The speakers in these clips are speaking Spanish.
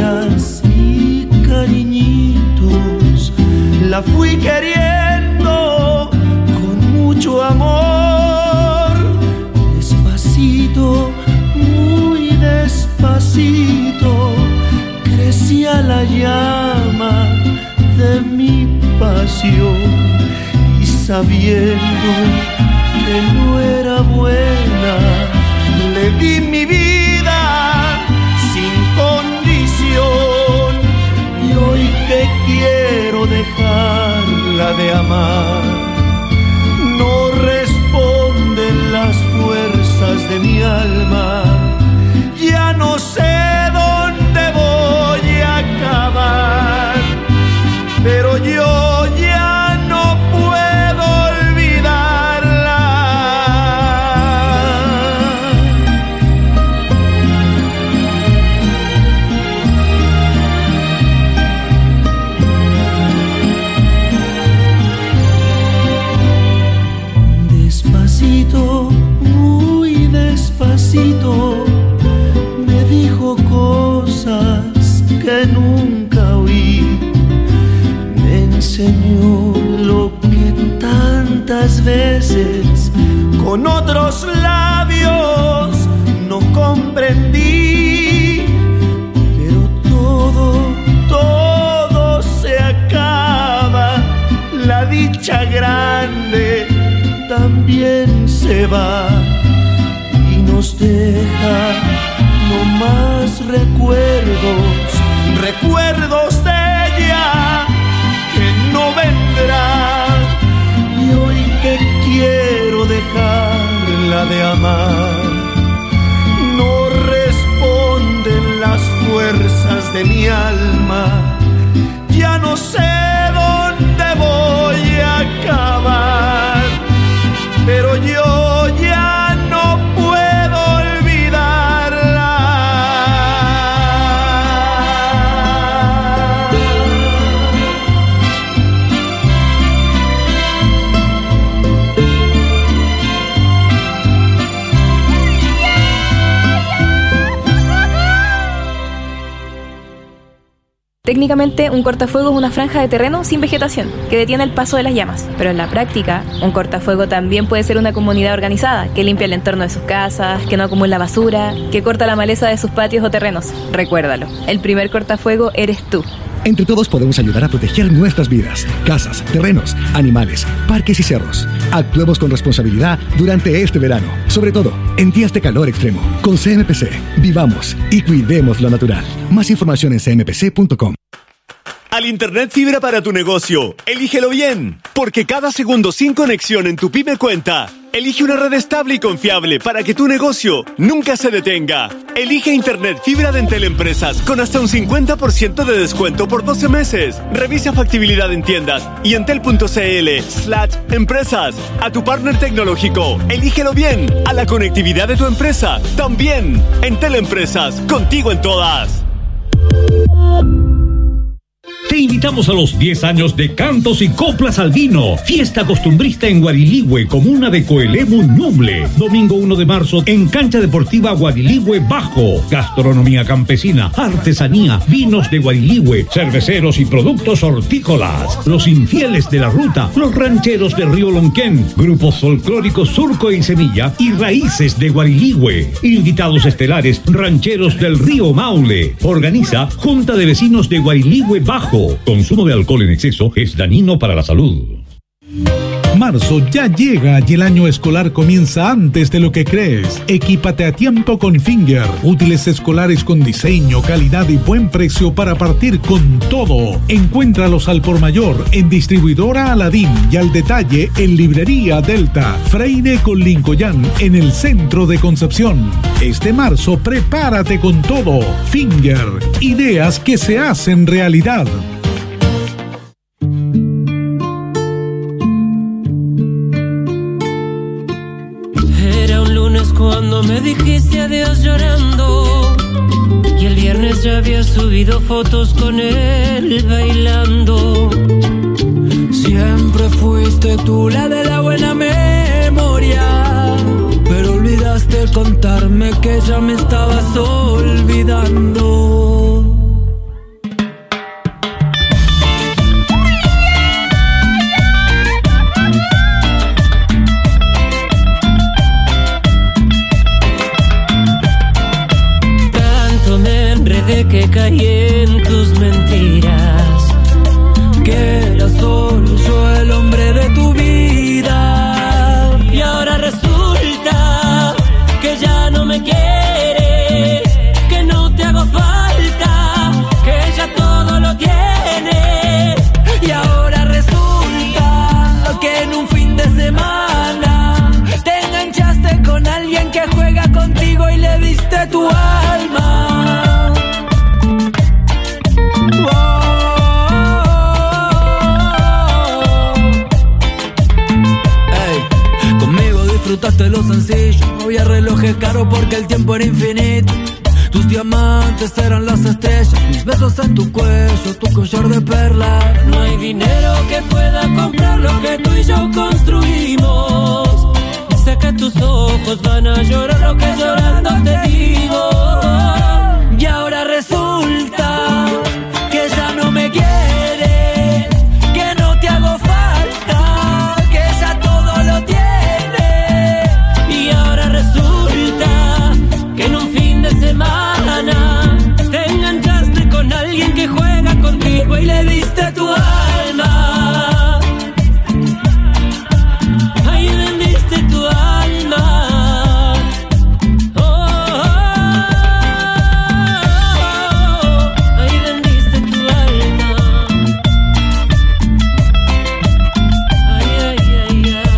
caricias y cariñitos. La fui queriendo con mucho amor. Despacito, muy despacito, crecía la llama de mi pasión. Y sabiendo que no era buena, le di mi vida sin condición. Y hoy que quiero dejarla de amar, no responden las fuerzas de mi alma. Ya no sé dónde voy a acabar, pero yo ya no puedo olvidarla. Despacito, muy despacito, me dijo cosas que nunca oí. Me enseñó lo que tantas veces con otros labios no comprendí. Pero todo se acaba. La dicha grande también se va y nos deja no más recuerdos de ella que no vendrá. Y hoy que quiero dejarla de amar, no responden las fuerzas de mi alma. Ya no sé dónde voy a acabar, pero yo ya no puedo olvidarla. Técnicamente, un cortafuego es una franja de terreno sin vegetación que detiene el paso de las llamas. Pero en la práctica, un cortafuego también puede ser una comunidad organizada que limpia el entorno de sus casas, que no acumula basura, que corta la maleza de sus patios o terrenos. Recuérdalo, el primer cortafuego eres tú. Entre todos podemos ayudar a proteger nuestras vidas, casas, terrenos, animales, parques y cerros. Actuemos con responsabilidad durante este verano, sobre todo en días de calor extremo. Con CMPC, vivamos y cuidemos lo natural. Más información en cmpc.com. Al Internet fibra para tu negocio, elígelo bien, porque cada segundo sin conexión en tu pyme cuenta. Elige una red estable y confiable para que tu negocio nunca se detenga. Elige Internet fibra de Entel Empresas con hasta un 50% de descuento por 12 meses. Revisa factibilidad en tiendas y entel.cl/empresas. A tu partner tecnológico, elígelo bien. A la conectividad de tu empresa, también. Entel Empresas, contigo en todas. Te invitamos a los 10 años de Cantos y Coplas al Vino, fiesta costumbrista en Guariligüe, comuna de Coelemu, Ñuble. Domingo 1 de marzo en Cancha Deportiva Guariligüe Bajo. Gastronomía campesina, artesanía, vinos de Guariligüe, cerveceros y productos hortícolas. Los infieles de la ruta, los rancheros de Río Lonquén, grupos folclóricos Surco y Semilla y Raíces de Guariligüe. Invitados estelares, rancheros del Río Maule. Organiza Junta de Vecinos de Guariligüe Bajo. Consumo de alcohol en exceso es dañino para la salud. Marzo ya llega y el año escolar comienza antes de lo que crees. Equípate a tiempo con Finger. Útiles escolares con diseño, calidad y buen precio para partir con todo. Encuéntralos al por mayor en Distribuidora Aladín y al detalle en Librería Delta. Freire con Lincoln en el centro de Concepción. Este marzo prepárate con todo. Finger. Ideas que se hacen realidad. Cuando me dijiste adiós llorando y el viernes ya había subido fotos con él bailando. Siempre fuiste tú la de la buena memoria, pero olvidaste contarme que ya me estabas olvidando. caí en tus mentiras, que era solo yo el hombre de tu vida. Y ahora resulta que ya no me quieres, que no te hago falta, que ya todo lo tienes. Y ahora resulta que en un fin de semana te enganchaste con alguien que juega contigo y le diste tu alma. Hey, conmigo disfrutaste lo sencillo, no había relojes caros porque el tiempo era infinito. Tus diamantes eran las estrellas, mis besos en tu cuello, tu collar de perlas. No hay dinero que pueda comprar lo que tú y yo construimos. Sé que tus ojos van a llorar lo que llorando te digo. Y ahora resulta que ya no me quieres, que no te hago falta, que ya todo lo tienes. Y ahora resulta que en un fin de semana te enganchaste con alguien que juega contigo y le diste tu alma. Ahí vendiste tu alma. Oh, oh, oh. Ahí vendiste tu alma. Ay, ay, ay, ay.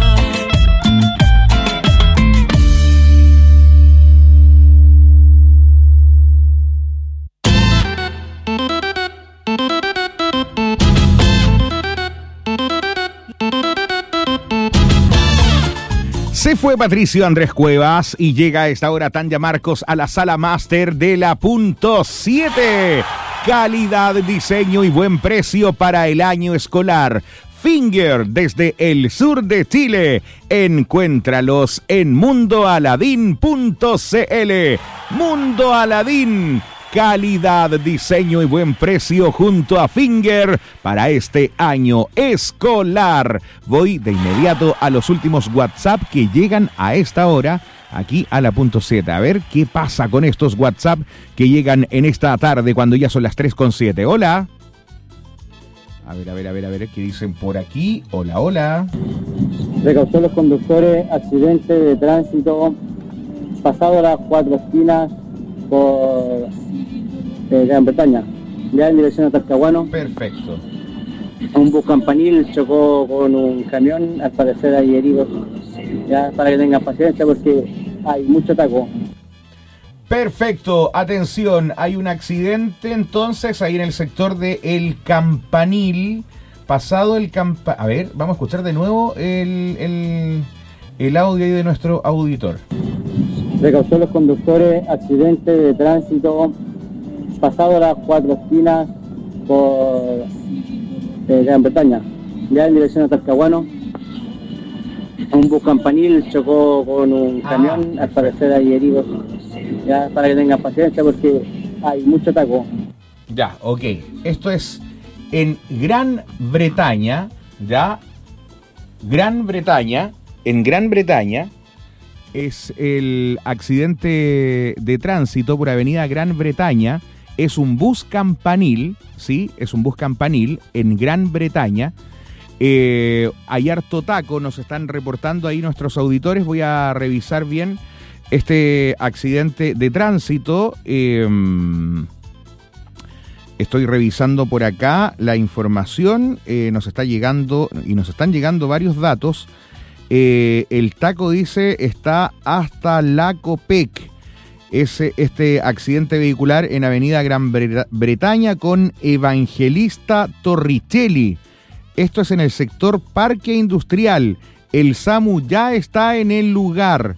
Se fue Patricio Andrés Cuevas y llega a esta hora Tanya Marcos a la sala máster de la Punto 7. Calidad, diseño y buen precio para el año escolar. Finger desde el sur de Chile. Encuéntralos en mundoaladin.cl. Mundo Aladín. Calidad, diseño y buen precio junto a Finger para este año escolar. Voy de inmediato a los últimos WhatsApp que llegan a esta hora aquí a la Punto 7. A ver qué pasa con estos WhatsApp que llegan en esta tarde cuando ya son las 3:07. Hola. A ver, ¿qué dicen por aquí? Hola, hola. Recausó los conductores accidente de tránsito pasado las 4 esquinas por Gran Bretaña, ya en dirección a Talcahuano. Perfecto. Un bus campanil chocó con un camión, al parecer hay heridos, ya para que tengan paciencia porque hay mucho taco. Perfecto, atención, hay un accidente entonces ahí en el sector de El Campanil, pasado el campanil. A ver, vamos a escuchar de nuevo el audio ahí de nuestro auditor. Recausó los conductores accidente de tránsito pasado las 4 esquinas por Gran Bretaña, ya en dirección a Talcahuano. Un bus campanil chocó con un camión, al parecer hay heridos, ya para que tengan paciencia porque hay mucho taco. Ya, ok. Esto es en Gran Bretaña, ya. En Gran Bretaña es el accidente de tránsito por Avenida Gran Bretaña. Es un bus campanil, ¿sí? Es un bus campanil en Gran Bretaña. Hay harto taco, nos están reportando ahí nuestros auditores. Voy a revisar bien este accidente de tránsito. Estoy revisando por acá la información. Nos está llegando y nos están llegando varios datos. El taco dice está hasta la Copec. Este accidente vehicular en Avenida Gran Bretaña con Evangelista Torricelli. Esto es en el sector Parque Industrial. El SAMU ya está en el lugar.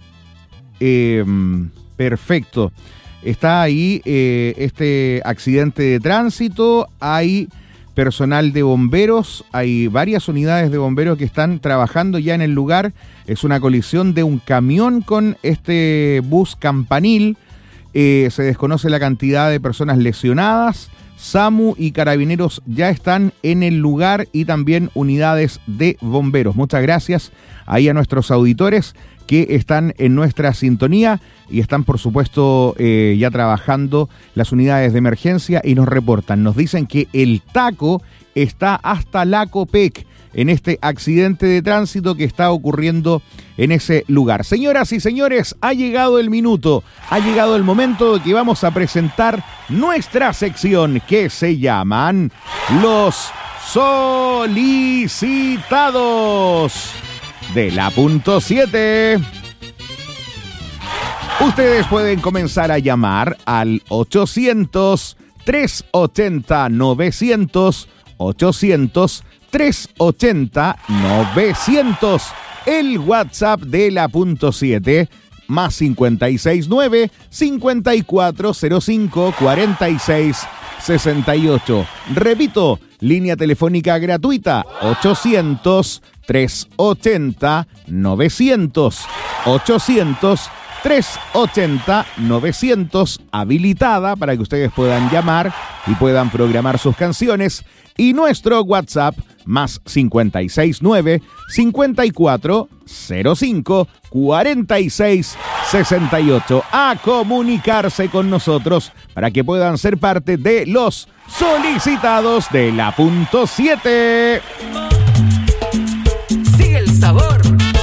Perfecto. Está ahí este accidente de tránsito. Hay personal de bomberos. Hay varias unidades de bomberos que están trabajando ya en el lugar. Es una colisión de un camión con este bus campanil. Se desconoce la cantidad de personas lesionadas. SAMU y carabineros ya están en el lugar y también unidades de bomberos. Muchas gracias ahí a nuestros auditores que están en nuestra sintonía y están, por supuesto, ya trabajando las unidades de emergencia y nos reportan. Nos dicen que el taco está hasta la Copec en este accidente de tránsito que está ocurriendo en ese lugar. Señoras y señores, ha llegado el minuto, ha llegado el momento de que vamos a presentar nuestra sección que se llaman Los Solicitados de la punto 7. Ustedes pueden comenzar a llamar al 800-380-900, 800-380-900, el WhatsApp de la punto 7, más 569-5405-4668. Repito, línea telefónica gratuita, 800-380-900, 800-380-900, habilitada para que ustedes puedan llamar y puedan programar sus canciones. Y nuestro WhatsApp, más 569-5405-4668. A comunicarse con nosotros para que puedan ser parte de los solicitados de la punto 7. Sigue el sabor.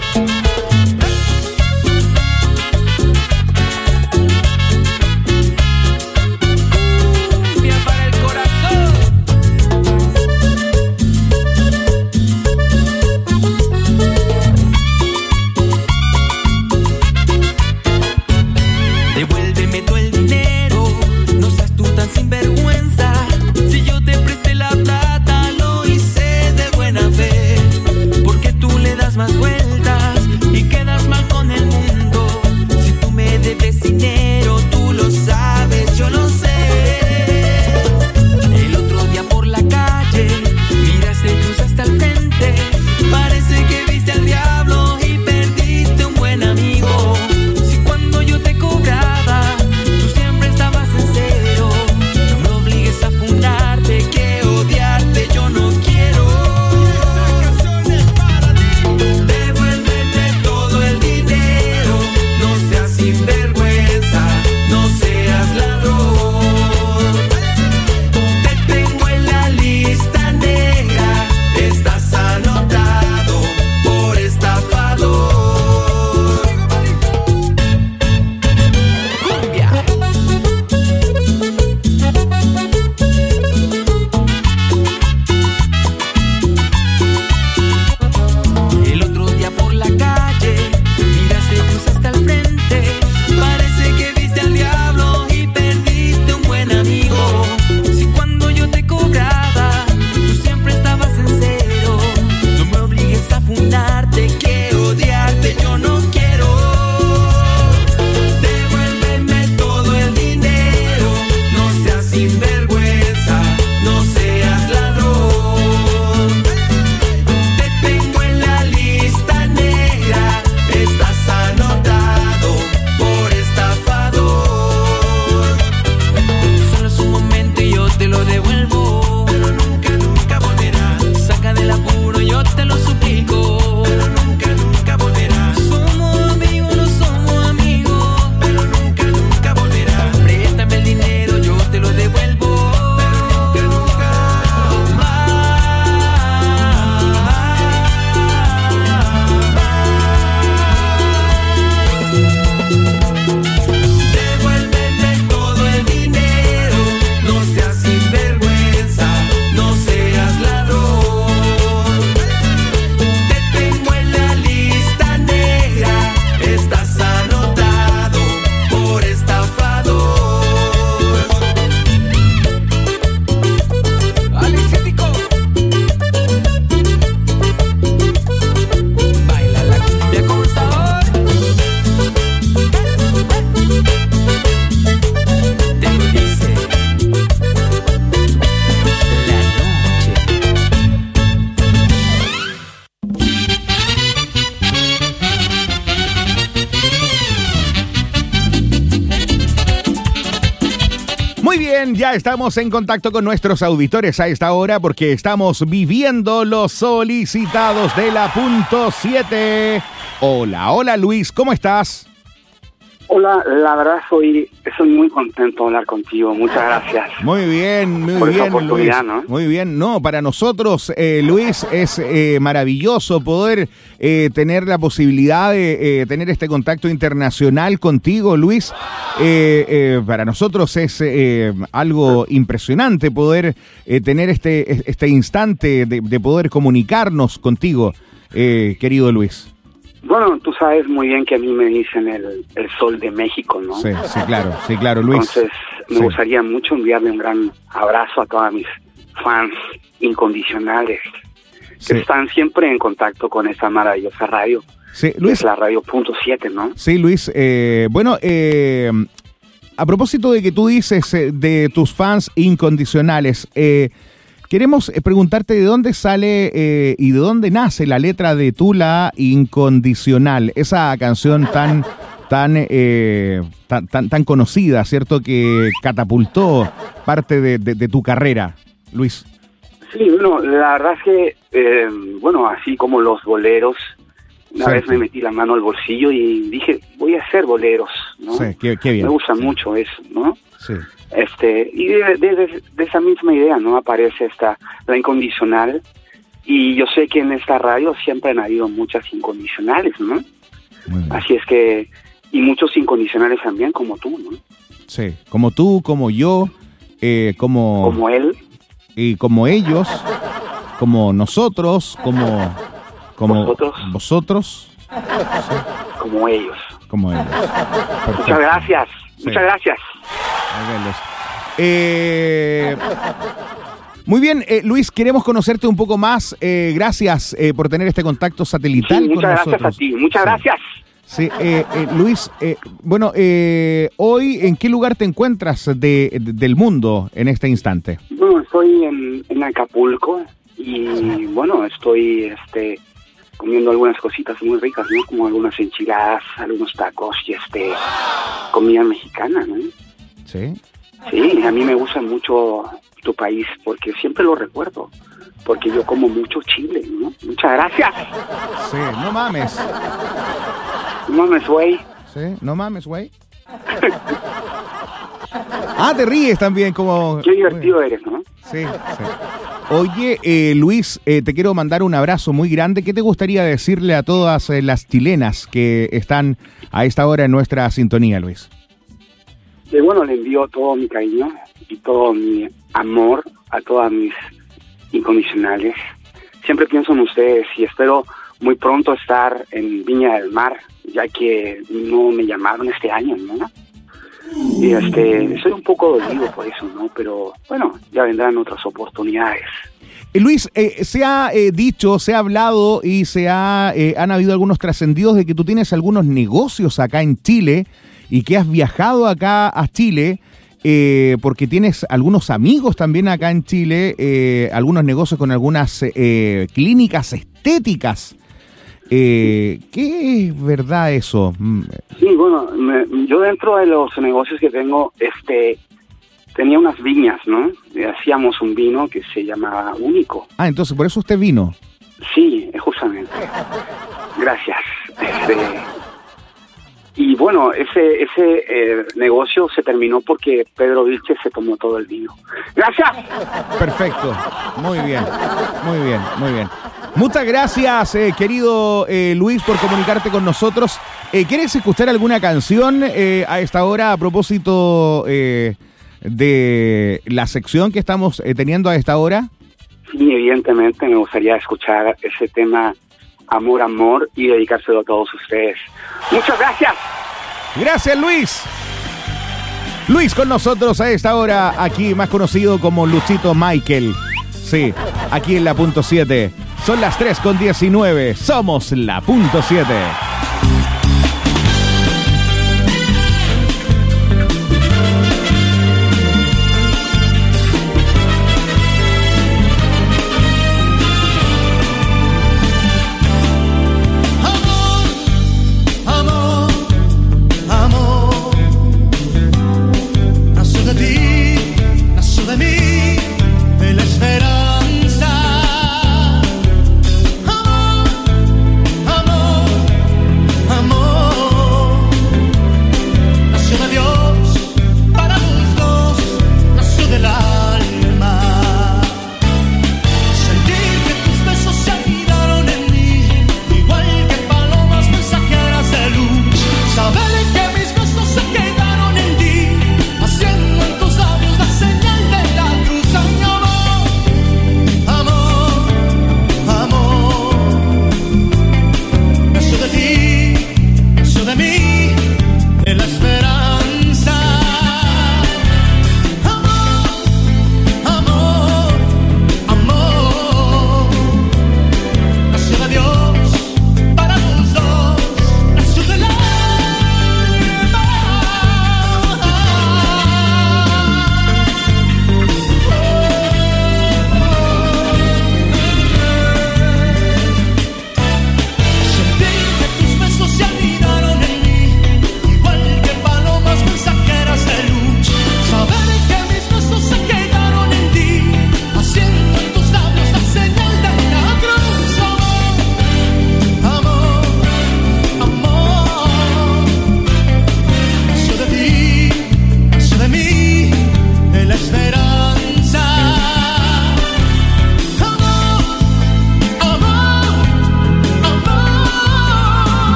Más vueltas y quedas mal con el mundo. Si tú me debes dinero, tú lo sabes, yo lo sé. El otro día por la calle miraste y cruzaste al frente. Parece que viste al diablo y perdiste un buen amigo. Si cuando yo te cobraba, tú siempre estabas en cero. No me obligues a fundarte, que odiarte yo no quiero. Ya estamos en contacto con nuestros auditores a esta hora porque estamos viviendo los solicitados de la punto 7. Hola Luis, ¿cómo estás? Hola, la verdad soy muy contento de hablar contigo. Muchas gracias. Muy bien, por esa Luis. ¿No? Muy bien. No, para nosotros, Luis, es maravilloso poder tener la posibilidad de tener este contacto internacional contigo, Luis. Para nosotros es algo impresionante poder tener este instante de poder comunicarnos contigo, querido Luis. Bueno, tú sabes muy bien que a mí me dicen el Sol de México, ¿no? Sí, claro, Luis. Entonces, me gustaría mucho enviarle un gran abrazo a todos mis fans incondicionales que están siempre en contacto con esta maravillosa radio. Sí, Luis. Es la radio .7, ¿no? Sí, Luis. A propósito de que tú dices de tus fans incondicionales, queremos preguntarte de dónde sale y de dónde nace la letra de Tula Incondicional, esa canción tan conocida, ¿cierto? Que catapultó parte de tu carrera, Luis. Sí, bueno, la verdad es que, así como los boleros, una vez me metí la mano al bolsillo y dije, voy a hacer boleros, ¿no? Sí, qué bien. Me gusta mucho eso, ¿no? Sí. Y de esa misma idea, ¿no? Aparece la incondicional, y yo sé que en esta radio siempre han habido muchas incondicionales, ¿no? Así es que, y muchos incondicionales también, como tú, ¿no? Sí, como tú, como yo, como él. Y como ellos, como nosotros, como vosotros. Sí. Como ellos. Perfecto. Muchas gracias. Sí. Muchas gracias. Muy bien, Luis, queremos conocerte un poco más. Gracias por tener este contacto satelital con nosotros. Muchas gracias a ti. Muchas gracias. Sí, Luis, hoy, ¿en qué lugar te encuentras del mundo en este instante? Bueno, estoy en Acapulco y, estoy comiendo algunas cositas muy ricas, ¿no? Como algunas enchiladas, algunos tacos y comida mexicana, ¿no? Sí. Sí, a mí me gusta mucho tu país porque siempre lo recuerdo, porque yo como mucho chile, ¿no? Muchas gracias. Sí, no mames. No mames, güey. Sí, no mames, güey. Te ríes también como... Qué divertido eres, ¿no? Sí. Oye, Luis, te quiero mandar un abrazo muy grande. ¿Qué te gustaría decirle a todas las chilenas que están a esta hora en nuestra sintonía, Luis? Le envío todo mi cariño y todo mi amor a todas mis incondicionales. Siempre pienso en ustedes y espero muy pronto estar en Viña del Mar, ya que no me llamaron este año, ¿no? Y soy un poco dolido por eso, ¿no? Pero ya vendrán otras oportunidades. Luis, se ha dicho, se ha hablado y han habido algunos trascendidos de que tú tienes algunos negocios acá en Chile y que has viajado acá a Chile porque tienes algunos amigos también acá en Chile, algunos negocios con algunas clínicas estéticas. ¿Qué es verdad eso? Sí, yo dentro de los negocios que tengo, tenía unas viñas, ¿no? Hacíamos un vino que se llamaba Único. Entonces por eso usted vino. Sí, justamente. Gracias. Y ese negocio se terminó porque Pedro Vilches se tomó todo el vino. ¡Gracias! Perfecto. Muy bien. Muchas gracias, querido Luis, por comunicarte con nosotros. ¿Quieres escuchar alguna canción a esta hora a propósito de la sección que estamos teniendo a esta hora? Sí, evidentemente me gustaría escuchar ese tema Amor, Amor y dedicárselo a todos ustedes. ¡Muchas gracias! Gracias, Luis. Luis con nosotros a esta hora, aquí más conocido como Luchito Michael. Sí, aquí en la .7. Son las 3:19. Somos la .7.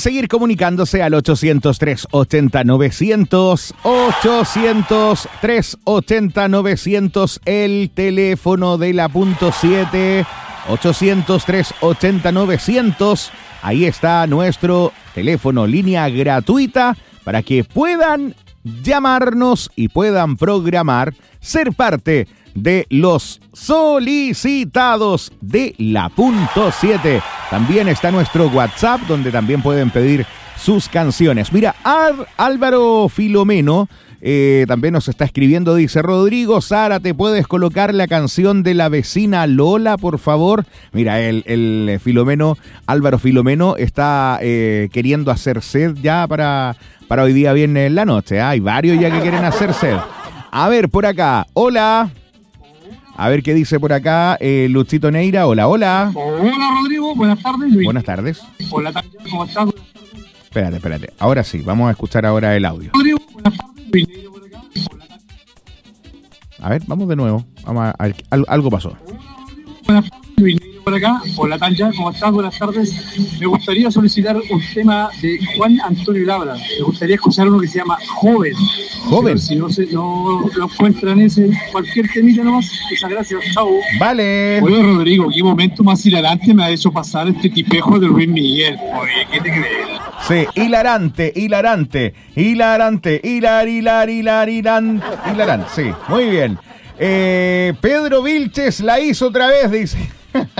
seguir comunicándose al 800-380-900, 800-380-900, el teléfono de la punto 7, 800-380-900. Ahí está nuestro teléfono, línea gratuita, para que puedan llamarnos y puedan programar, ser parte de los solicitados de la punto 7. También está nuestro WhatsApp, donde también pueden pedir sus canciones. Mira, Álvaro Filomeno también nos está escribiendo, dice: Rodrigo, Sara, ¿te puedes colocar la canción de la vecina Lola, por favor? Mira, el Filomeno, Álvaro Filomeno, está queriendo hacer sed ya para hoy día viernes en la noche. Hay varios ya que quieren hacer sed. A ver, por acá, hola. A ver qué dice por acá Luchito Neira. Hola, hola. Hola, Rodrigo. Buenas tardes. Buenas tardes. Hola, ¿cómo estás? Espérate. Ahora sí, vamos a escuchar ahora el audio. Rodrigo, buenas tardes. Por acá. A ver, vamos de nuevo. Vamos a ver, algo pasó. Buenas tardes. Por acá. Hola, Tanja. ¿Cómo estás? Buenas tardes. Me gustaría solicitar un tema de Juan Antonio Labra. Me gustaría escuchar uno que se llama Joven. Joven. Pero si no lo encuentran ese, cualquier temita nomás. Muchas gracias. Chao. Vale. Oye, Rodrigo, qué momento más hilarante me ha hecho pasar este tipejo de Luis Miguel. Oye, ¿qué te crees? Sí, hilarante. Hilarante. Sí, muy bien. Pedro Vilches la hizo otra vez, dice.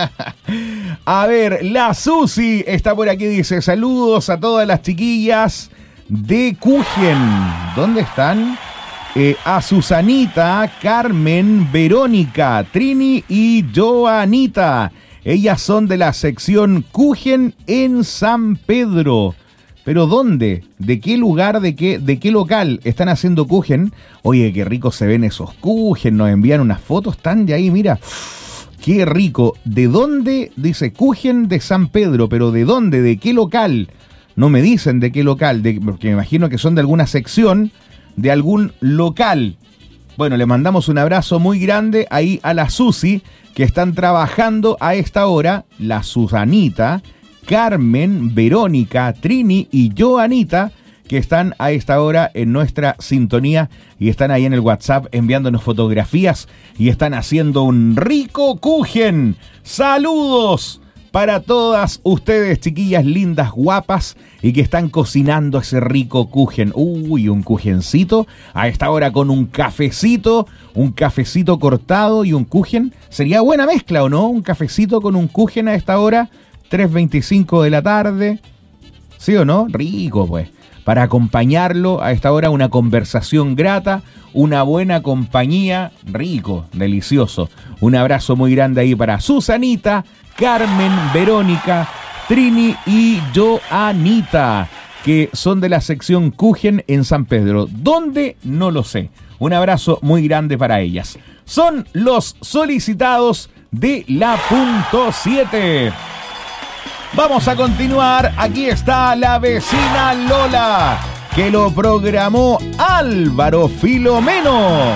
A ver, la Susi está por aquí, dice: saludos a todas las chiquillas de Cujen. ¿Dónde están? A Susanita, Carmen, Verónica, Trini y Joanita. Ellas son de la sección Cujen en San Pedro. ¿Pero dónde? ¿De qué lugar? ¿De qué local están haciendo Kuchen? Oye, qué rico se ven esos Kuchen. Nos envían unas fotos, están de ahí, mira. Qué rico. ¿De dónde? Dice Kuchen de San Pedro. ¿Pero de dónde? ¿De qué local? No me dicen de qué local, porque me imagino que son de alguna sección, de algún local. Bueno, le mandamos un abrazo muy grande ahí a la Susi, que están trabajando a esta hora, la Susanita, Carmen, Verónica, Trini y Joanita, que están a esta hora en nuestra sintonía y están ahí en el WhatsApp enviándonos fotografías y están haciendo un rico Kuchen. ¡Saludos para todas ustedes, chiquillas lindas, guapas, y que están cocinando ese rico Kuchen! Uy, un Kuchencito a esta hora con un cafecito cortado y un Kuchen. Sería buena mezcla, ¿o no? Un cafecito con un Kuchen a esta hora, 3:25 de la tarde. ¿Sí o no? Rico, pues. Para acompañarlo a esta hora, una conversación grata, una buena compañía, rico, delicioso. Un abrazo muy grande ahí para Susanita, Carmen, Verónica, Trini y Joanita, que son de la sección Kuchen en San Pedro. ¿Dónde? No lo sé. Un abrazo muy grande para ellas. Son los solicitados de la punto 7. Vamos a continuar. Aquí está la vecina Lola, que lo programó Álvaro Filomeno.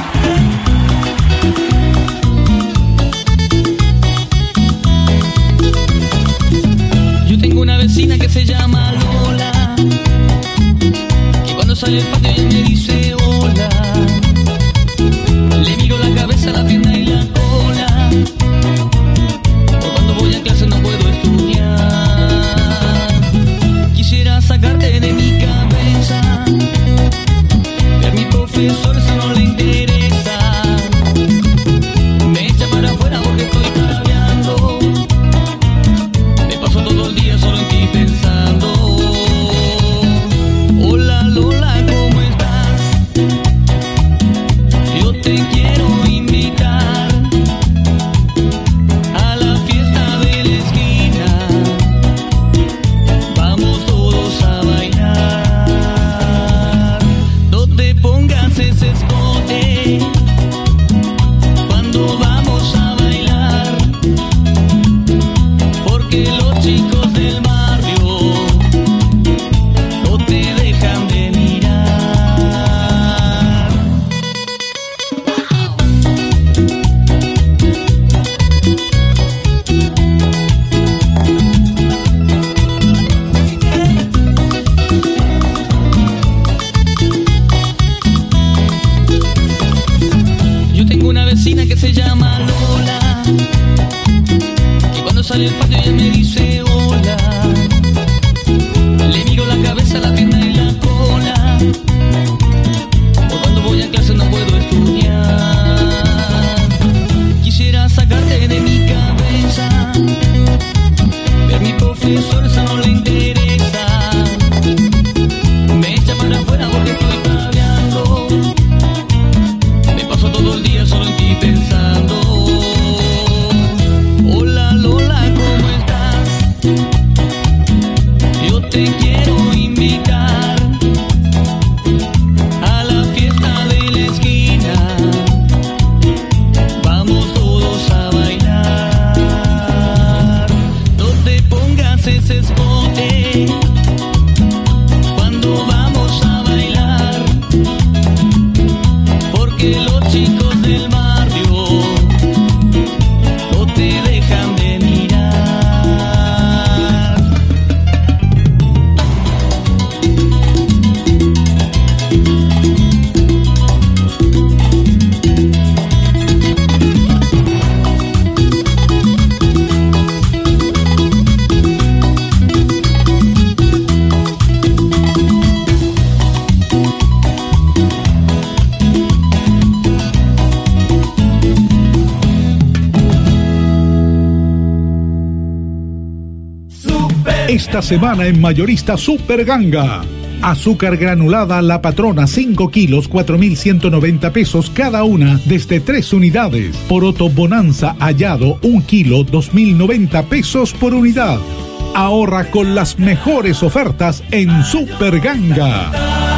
Yo tengo una vecina que se llama Lola, que cuando sale al patio ella me dice hola. Le miro la cabeza, la pierna y la cola. Cuando voy a clase no puedo estudiar. Quisiera sacarte de mi cabeza, pero a mi profesor eso no le interesa. tengo una vecina que se llama Lola, y cuando sale al patio ella me dice hola. Le miro la cabeza, la pierna y la cola, o cuando voy a clase no puedo estudiar. Quisiera sacarte de mi cabeza, pero a mi profesor eso no le interesa. Me echa para afuera porque estoy paviando. Me paso todo el día solo en ti pensando. Hola Lola, ¿cómo estás? Yo te quiero invitar a la fiesta de la esquina. Vamos todos a bailar. No te pongas ese escote cuando vamos a bailar, porque los chicos del barrio no te dejan de mirar. Esta semana en Mayorista Super Ganga. Azúcar granulada La Patrona 5 kilos, 4.190 pesos cada una desde 3 unidades. Poroto Bonanza Hallado 1 kilo, 2.090 pesos por unidad. Ahorra con las mejores ofertas en Super Ganga.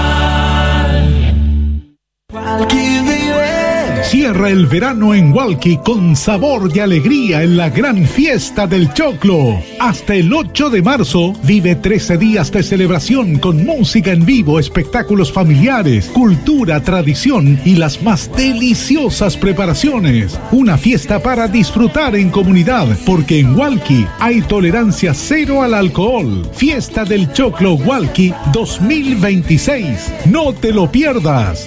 Cierra el verano en Hualqui con sabor y alegría en la gran fiesta del choclo. Hasta el 8 de marzo vive 13 días de celebración con música en vivo, espectáculos familiares, cultura, tradición y las más deliciosas preparaciones. Una fiesta para disfrutar en comunidad, porque en Hualqui hay tolerancia cero al alcohol. Fiesta del Choclo Hualqui 2026. No te lo pierdas.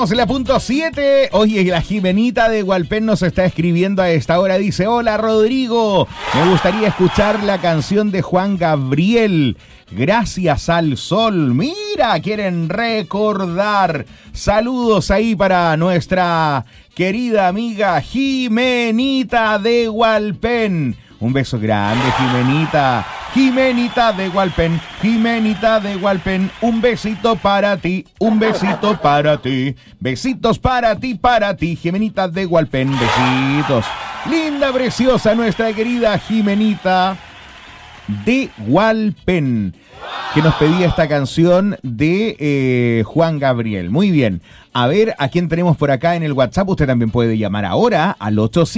Seguimos en la punto 7. Oye, la Jimenita de Hualpén nos está escribiendo a esta hora. Dice, hola Rodrigo, me gustaría escuchar la canción de Juan Gabriel, Gracias al Sol. Mira, quieren recordar. Saludos ahí para nuestra querida amiga Jimenita de Hualpén. Un beso grande, Jimenita. Jimenita de Hualpén, Jimenita de Hualpén, un besito para ti, un besito para ti. Besitos para ti, Jimenita de Hualpén, besitos. Linda, preciosa, nuestra querida Jimenita de Hualpén, que nos pedía esta canción de Juan Gabriel. Muy bien. A ver, ¿a quién tenemos por acá en el WhatsApp? Usted también puede llamar ahora al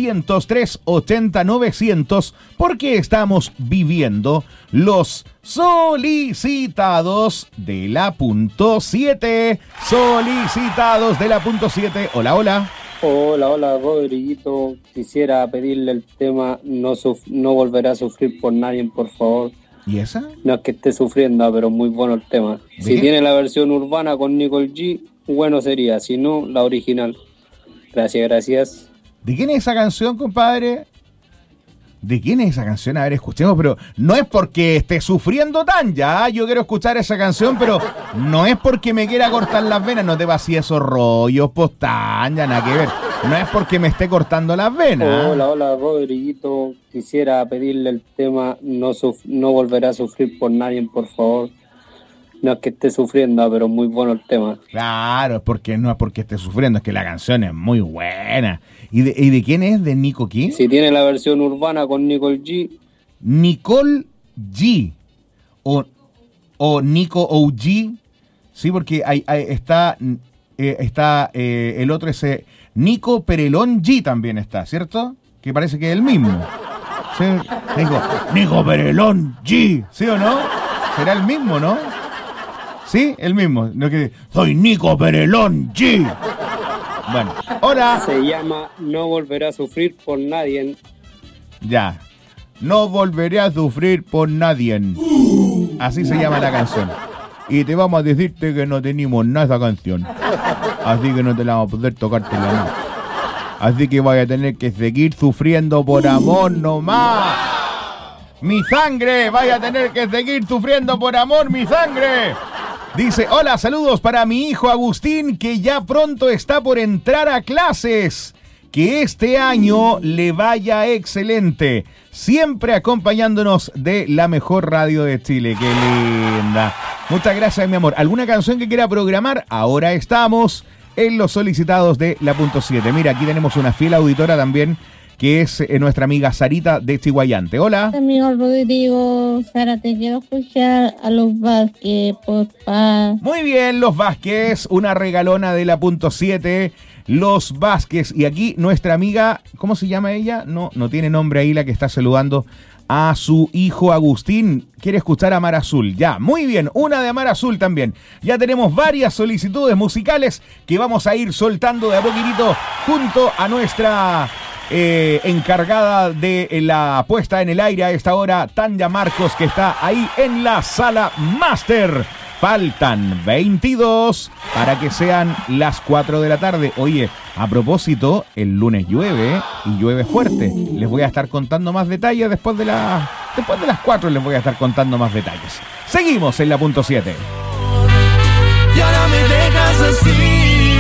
800-380-900 porque estamos viviendo los solicitados de la punto 7. Solicitados de la punto 7. Hola, hola. Hola, Rodriguito. Quisiera pedirle el tema No volverá a sufrir por nadie, por favor. ¿Y esa? No es que esté sufriendo, pero muy bueno el tema. Si tiene la versión urbana con Nicole G, bueno sería. Si no, la original. Gracias. ¿De quién es esa canción, compadre? ¿De quién es esa canción? A ver, escuchemos, pero no es porque esté sufriendo tan ya. Yo quiero escuchar esa canción, pero no es porque me quiera cortar las venas. No te vacíes esos rollos, pues tan ya, nada que ver. No es porque me esté cortando las venas. Hola, Rodriguito. Quisiera pedirle el tema No volverá a sufrir por nadie, por favor. No es que esté sufriendo, pero muy bueno el tema. Claro, es porque no es porque esté sufriendo, es que la canción es muy buena. ¿Y de quién es? ¿De Nico quién? Si tiene la versión urbana con Nicole G. Nicole G. O Nico OG. Sí, porque ahí está el otro, ese Nico Perelón G también está, ¿cierto? Que parece que es el mismo. ¿Sí? Nico Perelón G. ¿Sí o no? ¿Será el mismo, no? Sí, el mismo. No, que soy Nico Perelón G. Bueno, hola. Se llama No volverá a sufrir por nadie. Ya. No volveré a sufrir por nadie. Así se llama la canción. Y te vamos a decirte que no tenemos nada de esa canción. Así que no te la vamos a poder tocártela nada. Así que voy a tener que seguir sufriendo por amor nomás. Mi sangre, vaya a tener que seguir sufriendo por amor, mi sangre. Dice, hola, saludos para mi hijo Agustín, que ya pronto está por entrar a clases. Que este año le vaya excelente. Siempre acompañándonos de la mejor radio de Chile. ¡Qué linda! Muchas gracias, mi amor. ¿Alguna canción que quiera programar? Ahora estamos en los solicitados de la punto 7. Mira, aquí tenemos una fiel auditora también, que es nuestra amiga Sarita de Chihuayante. Hola. Amigo Rodrigo, Sara, te quiero escuchar a los Vázquez, porfa. Muy bien, los Vázquez, una regalona de la punto 7. Los Vázquez. Y aquí nuestra amiga, ¿cómo se llama ella? No tiene nombre ahí la que está saludando a su hijo Agustín. Quiere escuchar a Mar Azul. Ya, muy bien, una de Mar Azul también. Ya tenemos varias solicitudes musicales que vamos a ir soltando de a poquitito junto a nuestra encargada de la puesta en el aire a esta hora, Tanya Marcos, que está ahí en la sala máster. Faltan 22 para que sean las 4 de la tarde. Oye, a propósito, el lunes llueve y llueve fuerte. Les voy a estar contando más detalles después de las 4 les voy a estar contando más detalles. Seguimos en la punto 7. Y ahora me dejas así.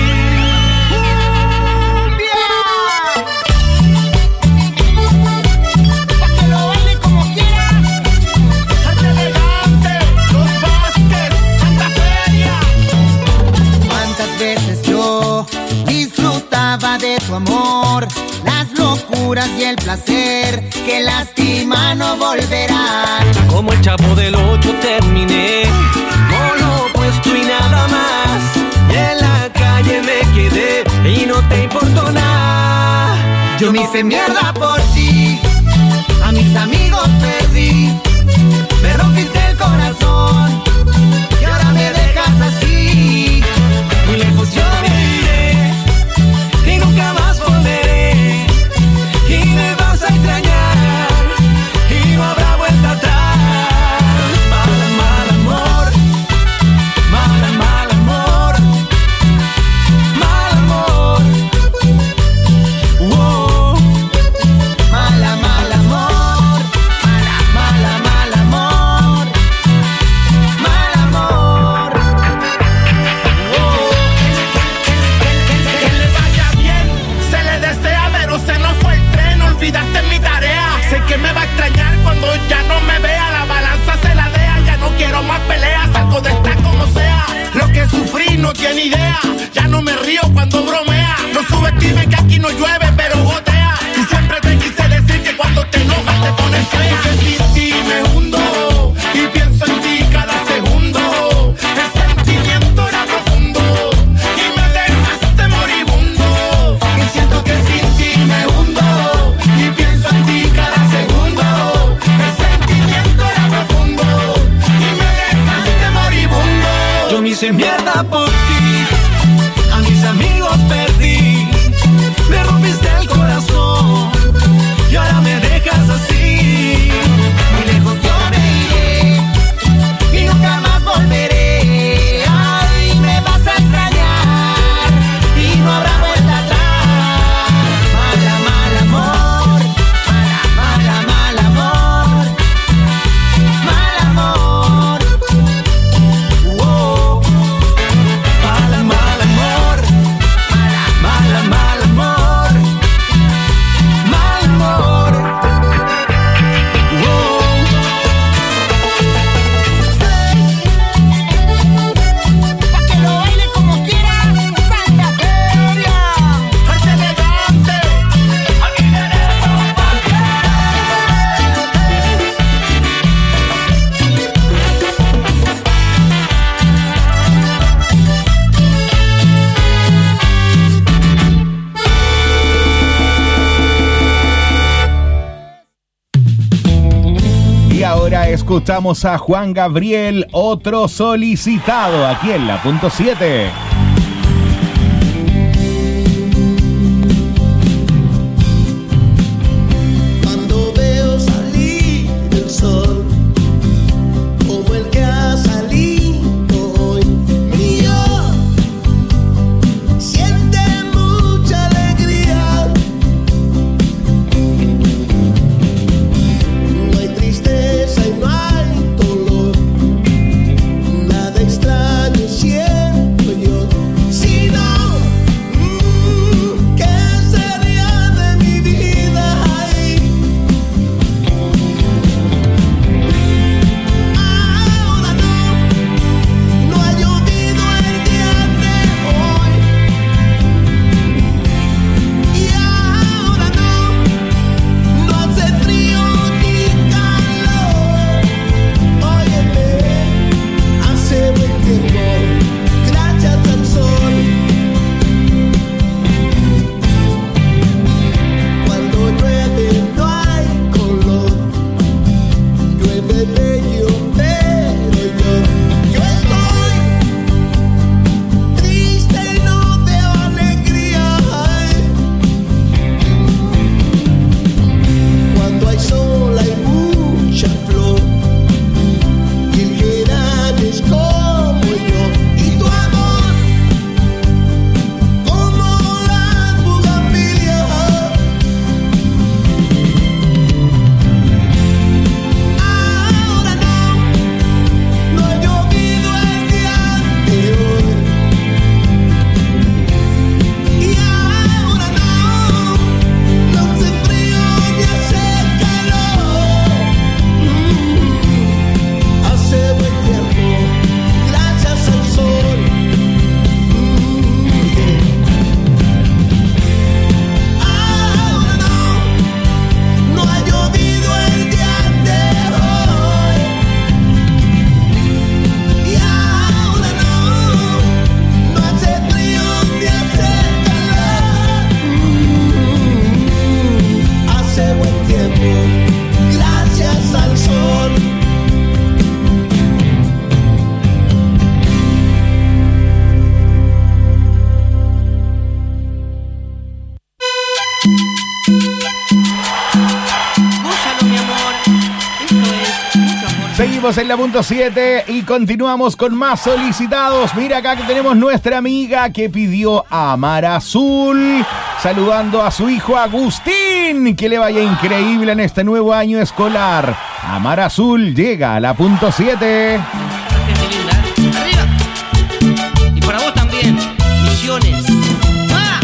De tu amor, las locuras y el placer que lastima no volverán. Como el Chavo del 8 terminé con lo opuesto y nada más. Y en la calle me quedé y no te importó nada. Yo me hice mierda por ti, a mis amigos perdí, me rompiste el corazón y ahora me dejas así. Muy lejos yo me iré y nunca más volveré, y me vas a extrañar y no habrá vuelta atrás. Mal amor, mal amor, mal ahora escuchamos a Juan Gabriel, otro solicitado, aquí en la punto 7. Cuando veo salir el sol, como el que ha salido hoy, mío, siente mucha alegría. No hay tristeza y no hay dolor, nada extraño siento yo, sino ¿qué sería de mi vida ahí? Ahora no ha llovido el día de hoy, y ahora no hace frío ni calor. Óyeme, hace buen tiempo, gracias al sol. Cuando llueve no hay color, llueve bello, pero yo estoy triste y no veo alegría. Cuando hay sol hay mucha flor, y el geranio es como yo, y tu amor como la bugambilia. Ahora no ha llovido el día de hoy, y ahora no hace frío ni hace calor. Hace buen tiempo, gracias al sol. Ahora no ha llovido el día de hoy, y ahora no hace frío ni hace calor. Hace buen tiempo, gracias al sol. Gózalo, mi amor. Esto es mucho amor. Seguimos en la punto 7 y continuamos con más solicitados. Mira acá que tenemos nuestra amiga que pidió Amar Azul, saludando a su hijo Agustín, que le vaya increíble en este nuevo año escolar. Amar Azul llega a la punto 7. Gente linda. Arriba. Y para vos también. Misiones. ¡Ah!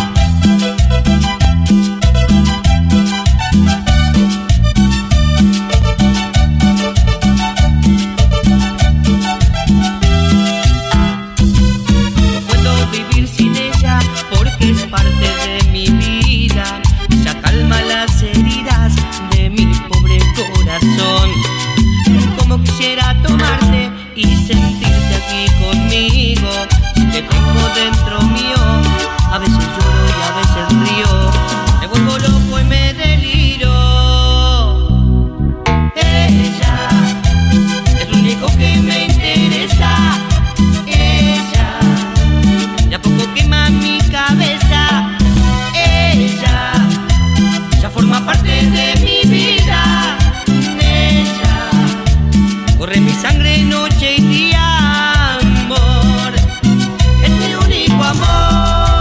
No puedo vivir sin ella porque es parte de mi vida. Ella calma las heridas de mi pobre corazón. Como quisiera tomarte y sentirte aquí conmigo. Si te tengo dentro mío, a veces lloro y a veces río. Me vuelvo loco y me deliro. Ella es lo único que me interesa. Ella de a poco quema mi cabeza. Ella ya forma parte de mi vida. Ella corre mi sangre noche y día, amor. Es mi único amor.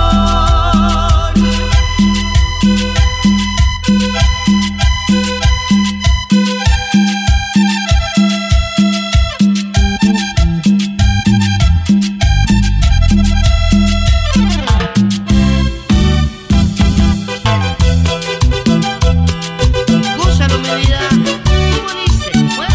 Gózalo, mi vida. ¿Cómo dice?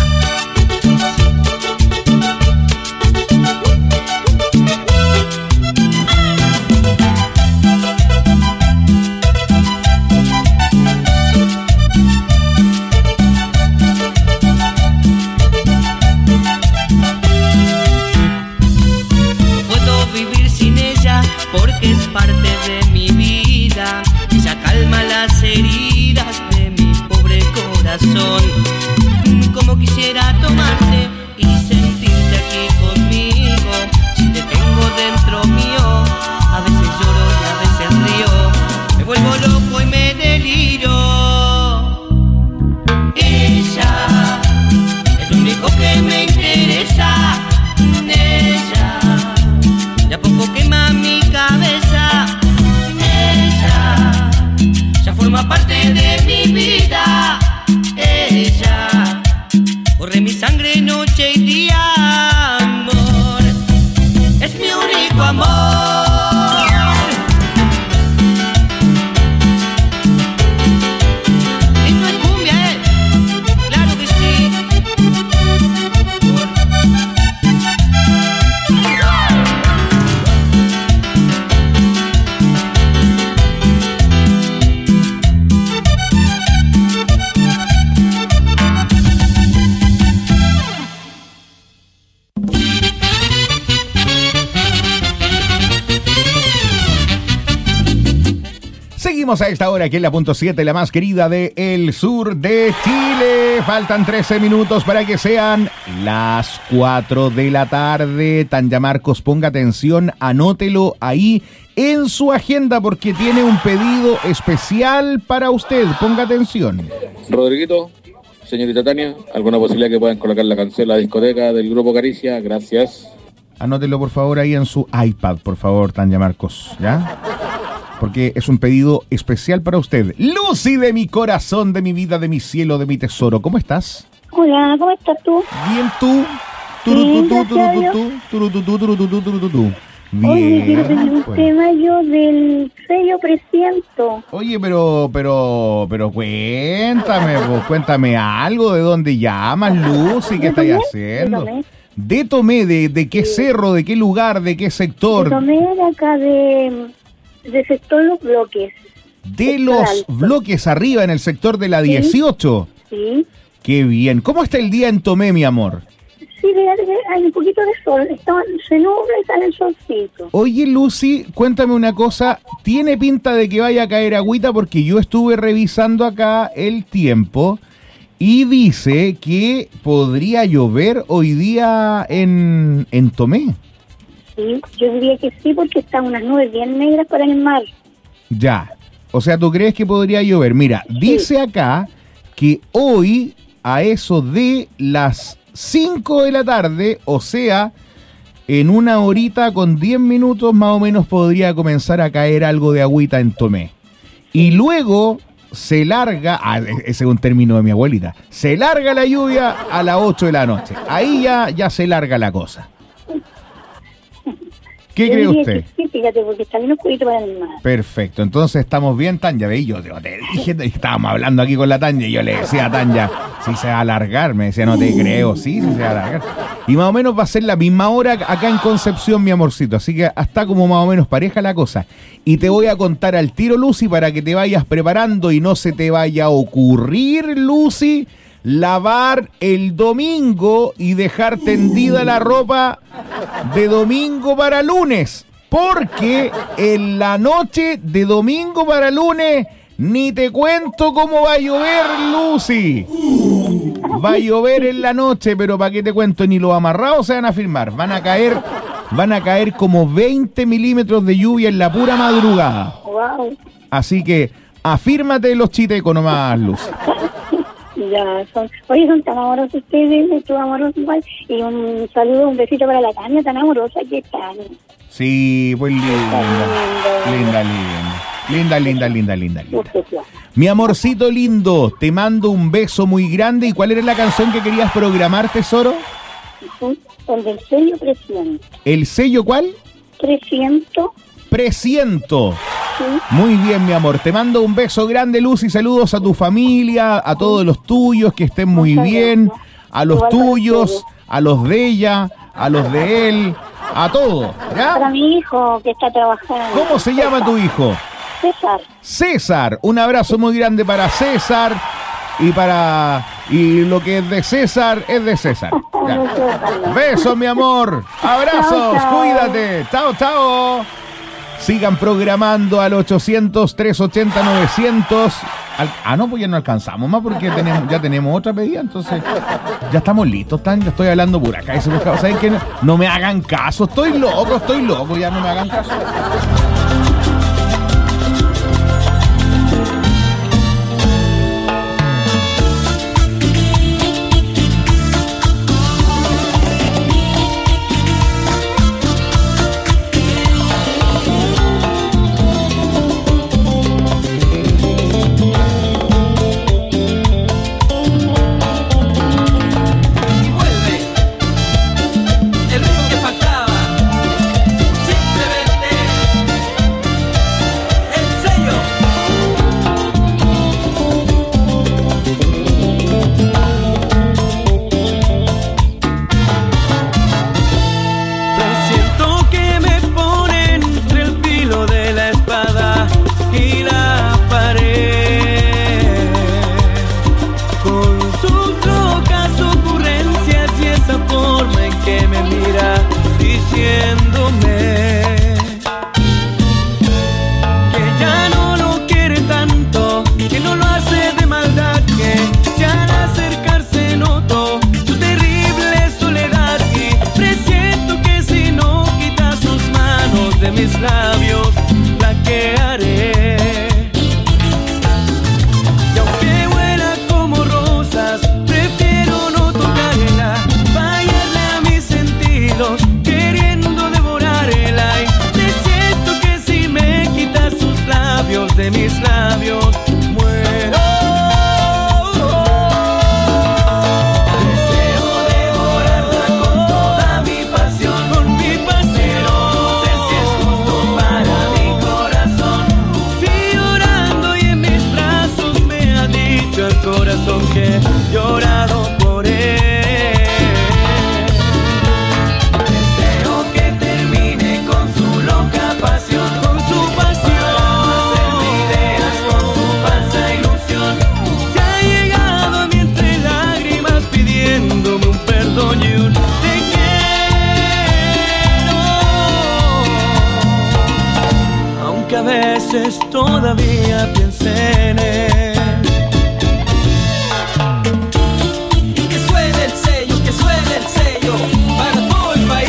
No puedo vivir sin ella porque es parte de mi vida. Ella calma las heridas de mi pobre corazón. Como quisiera Seguimos a esta hora aquí en la punto 7, la más querida de el sur de Chile. Faltan 13 minutos para que sean las 4 de la tarde. Tanya Marcos, ponga atención, anótelo ahí en su agenda porque tiene un pedido especial para usted. Ponga atención. Rodriguito, señorita Tania, ¿alguna posibilidad que puedan colocar la canción La Discoteca del Grupo Caricia? Gracias. Anótelo por favor ahí en su iPad, por favor, Tanya Marcos, ¿ya? Porque es un pedido especial para usted. Lucy, de mi corazón, de mi vida, de mi cielo, de mi tesoro. ¿Cómo estás? Hola, ¿cómo estás tú? Bien, tú. Oye, quiero pedir un pues. tema yo del sello Presiento. Oye, pero cuéntame, pues, cuéntame algo. ¿De dónde llamas, Lucy? ¿Qué estás haciendo? De Tomé, ¿de qué cerro, de qué lugar, de qué sector? De Tomé, de acá de sector Los Bloques. De Los Bloques, arriba, en el sector de la 18. Sí. Qué bien. ¿Cómo está el día en Tomé, mi amor? Sí, hay un poquito de sol. Se nubla y sale el solcito. Oye, Lucy, cuéntame una cosa. ¿Tiene pinta de que vaya a caer agüita? Porque yo estuve revisando acá el tiempo y dice que podría llover hoy día en Tomé. Sí, yo diría que sí, porque están unas nubes bien negras para el mar. Ya. O sea, ¿tú crees que podría llover? Mira, dice acá que hoy, a eso de las 5 de la tarde, o sea, en una horita con 10 minutos más o menos podría comenzar a caer algo de agüita en Tomé. Y luego se larga, ese es un término de mi abuelita, se larga la lluvia a las 8 de la noche. Ahí ya se larga la cosa. ¿Qué cree usted? Sí, fíjate, porque está bien oscurito para el mar. Perfecto, entonces estamos bien, Tanya. Ve, yo te dije, estábamos hablando aquí con la Tanya y yo le decía a Tanya, si se va a alargar, me decía, no te creo, sí se va a alargar. Y más o menos va a ser la misma hora acá en Concepción, mi amorcito, así que está como más o menos pareja la cosa. Y te voy a contar al tiro, Lucy, para que te vayas preparando y no se te vaya a ocurrir, Lucy, lavar el domingo y dejar tendida la ropa de domingo para lunes, porque en la noche de domingo para lunes ni te cuento cómo va a llover, Lucy. Va a llover en la noche, pero ¿para qué te cuento? Ni los amarrados se van a firmar. Van a caer como 20 milímetros de lluvia en la pura madrugada. Wow. Así que afírmate los chitecos nomás, Lucy. Ya, son tan amorosos ustedes, son amorosos igual. Y un saludo, un besito para la Tania, tan amorosa que están. Sí, pues linda. Mi amorcito lindo, te mando un beso muy grande. ¿Y cuál era la canción que querías programar, tesoro? El del sello Presiento. ¿El sello cuál? Presiento. Sí. Muy bien, mi amor. Te mando un beso grande, Lucy. Saludos a tu familia, a todos los tuyos, que estén muy bien. A los tuyos, a los de ella, a los de él, a todos. ¿Ya? Para mi hijo que está trabajando. ¿Cómo se llama tu hijo? César. Un abrazo muy grande para César. Y lo que es de César es de César. Ya. Besos, mi amor. Abrazos. Chao. Cuídate. Chao. Sigan programando al 800-380-900. No, pues ya no alcanzamos más porque ya tenemos otra pedida, entonces ya estamos listos, ya estoy hablando por acá. ¿Saben qué? No me hagan caso, estoy loco, ya no me hagan caso. El ritmo que faltaba, simplemente mis labios muero. Deseo devorarla con toda mi pasión, pero no sé si es justo para mi corazón. Sigo llorando y en mis brazos me ha dicho el corazón que he llorado por él. Deseo que termine con su loca pasión, para no hacerme ideas con su falsa ilusión. Se ha llegado a mí entre lágrimas pidiéndome un perdón y un te quiero, aunque a veces todavía piense en él. Que suene el sello para todo el país.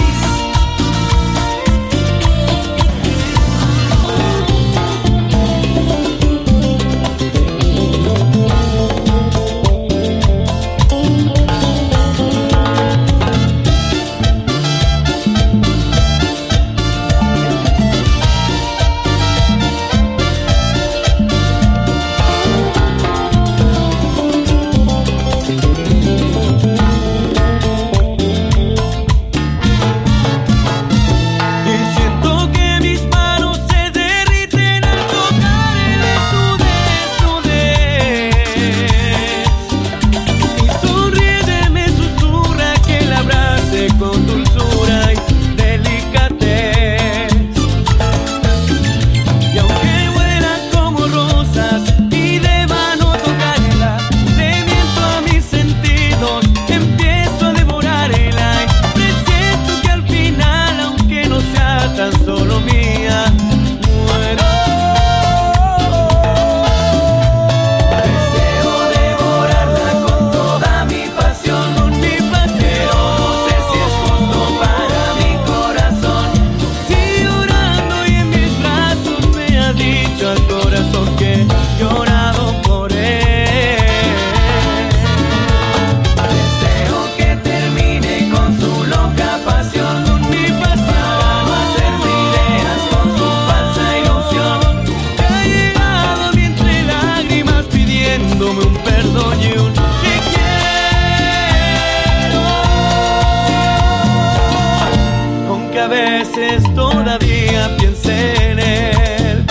Todavía piense en él.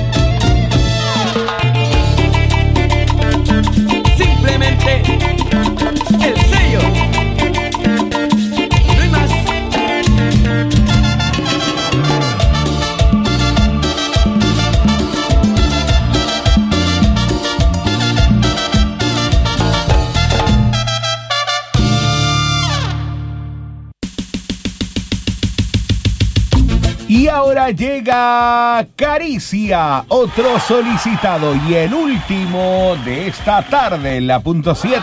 Simplemente el sello, no hay más. Y ahora llega Caricia, otro solicitado y el último de esta tarde en la punto 7.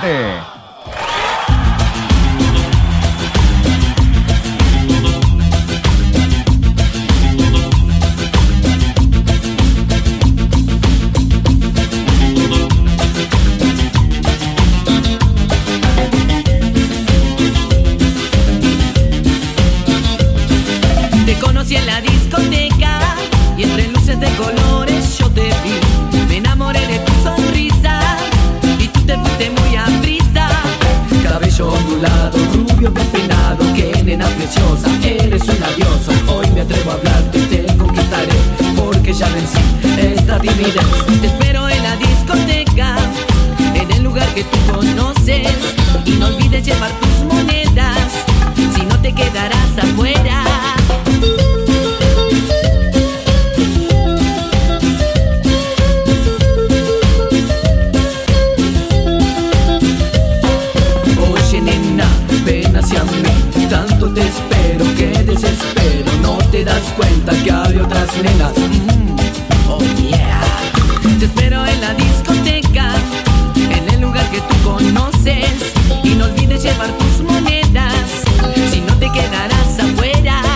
Conocí en la discoteca y entre luces de colores yo te vi. Me enamoré de tu sonrisa y tú te fuiste muy a prisa. Cabello ondulado, rubio bien peinado, qué nena preciosa, eres una diosa. Hoy me atrevo a hablarte y te conquistaré porque ya vencí esta timidez. Te espero en la discoteca, en el lugar que tú conoces, y no olvides llevar tus monedas, si no te quedarás afuera. Tanto te espero, que desespero, no te das cuenta que hay otras nenas. Oh yeah. Te espero en la discoteca, en el lugar que tú conoces, y no olvides llevar tus monedas, si no te quedarás afuera.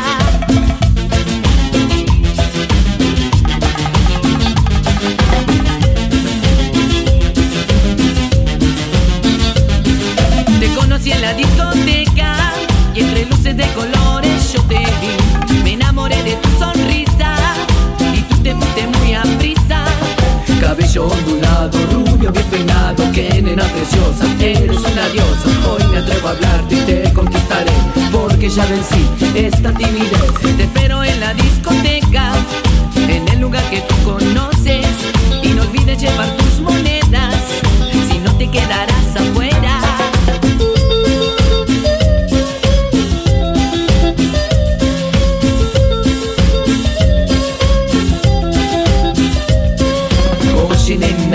cabello ondulado, rubio bien peinado. Qué nena preciosa, eres una diosa. Hoy me atrevo a hablarte y te conquistaré, porque ya vencí esta timidez. Te espero en la discoteca, en el lugar que tú conoces, y no olvides llevar tus monedas, si no te quedarás afuera. Oye nena,